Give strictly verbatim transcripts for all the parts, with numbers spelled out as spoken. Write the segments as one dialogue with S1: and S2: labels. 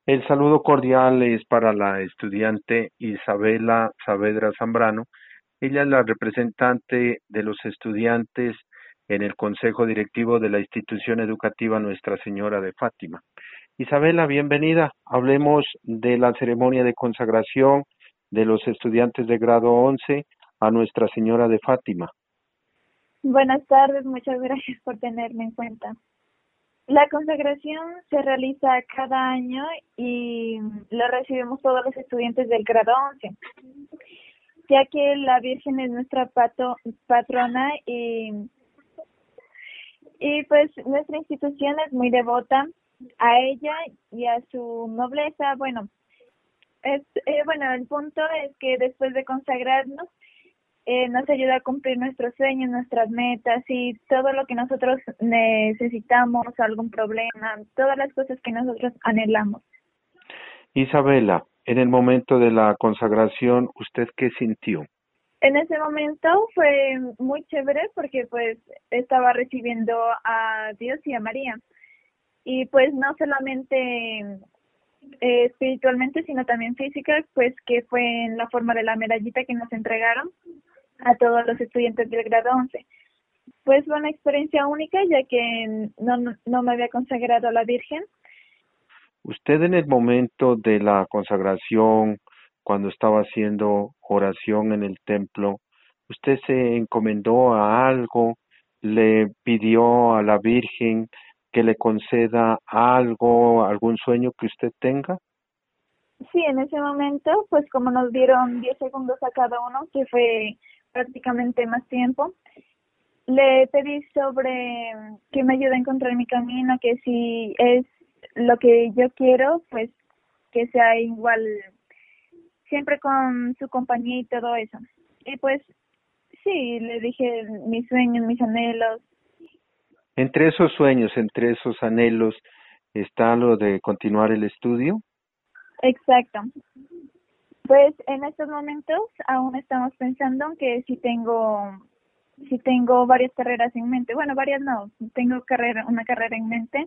S1: El saludo cordial es para la estudiante Isabela Saavedra Zambrano. Ella es la representante de los estudiantes en el Consejo Directivo de la Institución Educativa Nuestra Señora de Fátima. Isabela, bienvenida. Hablemos de la ceremonia de consagración de los estudiantes de grado once a Nuestra Señora de Fátima.
S2: Buenas tardes, muchas gracias por tenerme en cuenta. La consagración se realiza cada año y lo recibimos todos los estudiantes del grado once, ya que la Virgen es nuestra pato, patrona y, y pues nuestra institución es muy devota a ella y a su nobleza. Bueno, es, eh, bueno, el punto es que después de consagrarnos, Eh, nos ayuda a cumplir nuestros sueños, nuestras metas y todo lo que nosotros necesitamos, algún problema, todas las cosas que nosotros anhelamos.
S1: Isabela, en el momento de la consagración, ¿usted qué sintió?
S2: En ese momento fue muy chévere porque pues estaba recibiendo a Dios y a María. Y pues no solamente eh, espiritualmente, sino también física, pues que fue en la forma de la medallita que nos entregaron a todos los estudiantes del grado once. Pues fue una experiencia única, ya que no, no me había consagrado a la Virgen.
S1: Usted en el momento de la consagración, cuando estaba haciendo oración en el templo, ¿usted se encomendó a algo? ¿Le pidió a la Virgen que le conceda algo, algún sueño que usted tenga?
S2: Sí, en ese momento, pues como nos dieron diez segundos a cada uno, que fue prácticamente más tiempo, le pedí sobre que me ayude a encontrar mi camino, que si es lo que yo quiero, pues que sea igual, siempre con su compañía y todo eso. Y pues sí, le dije mis sueños, mis anhelos.
S1: Entre esos sueños, entre esos anhelos, ¿está lo de continuar el estudio?
S2: Exacto. Pues en estos momentos aún estamos pensando que si tengo si tengo varias carreras en mente. Bueno, varias no, tengo carrera una carrera en mente.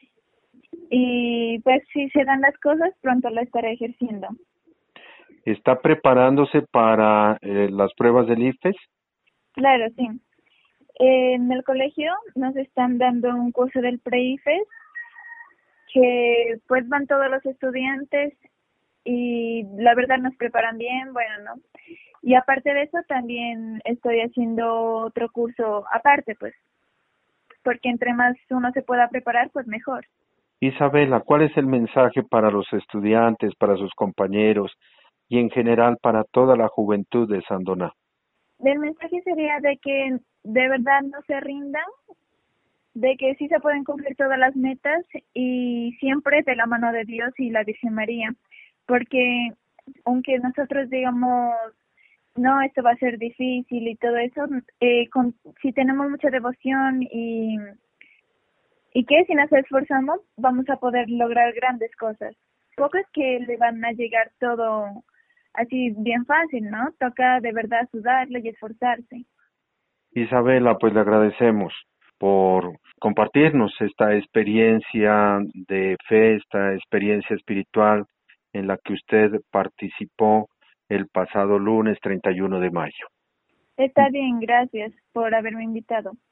S2: Y pues si se dan las cosas, pronto la estaré ejerciendo.
S1: ¿Está preparándose para eh, las pruebas del IFES?
S2: Claro, sí. En el colegio nos están dando un curso del pre-IFES que pues van todos los estudiantes y la verdad nos preparan bien, bueno, ¿no? Y aparte de eso también estoy haciendo otro curso aparte, pues, porque entre más uno se pueda preparar, pues mejor.
S1: Isabela, ¿cuál es el mensaje para los estudiantes, para sus compañeros y en general para toda la juventud de Sandoná?
S2: El mensaje sería de que de verdad no se rindan, de que sí se pueden cumplir todas las metas y siempre de la mano de Dios y la Virgen María, porque aunque nosotros digamos no, esto va a ser difícil y todo eso, eh, con, si tenemos mucha devoción y, y que si nos esforzamos, vamos a poder lograr grandes cosas. Poco es que le van a llegar todo así bien fácil, ¿no? Toca de verdad sudarle y esforzarse.
S1: Isabela, pues le agradecemos por compartirnos esta experiencia de fe, esta experiencia espiritual en la que usted participó el pasado lunes treinta y uno de mayo.
S2: Está bien, gracias por haberme invitado.